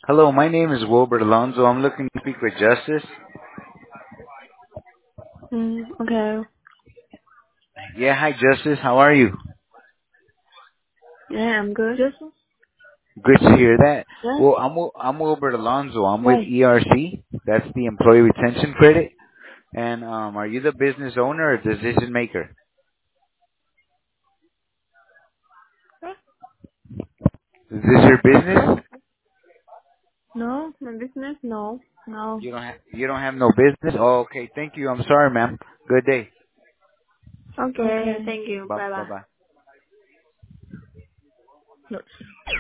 Hello, my name is Wilbert Alonso. I'm looking to speak with Justice. Okay. Yeah, hi Justice. How are you? Yeah, I'm good. Just Good to hear that. what? Well, I'm Wilbert Alonso. I'm with Why? ERC. That's the Employee Retention Credit. And are you the business owner or decision maker? Is this your business? No, my business? No. No. You don't have no business? Oh, okay. Thank you. I'm sorry, ma'am. Good day. Okay, Okay. thank you. Bye Bye bye bye. bye. No.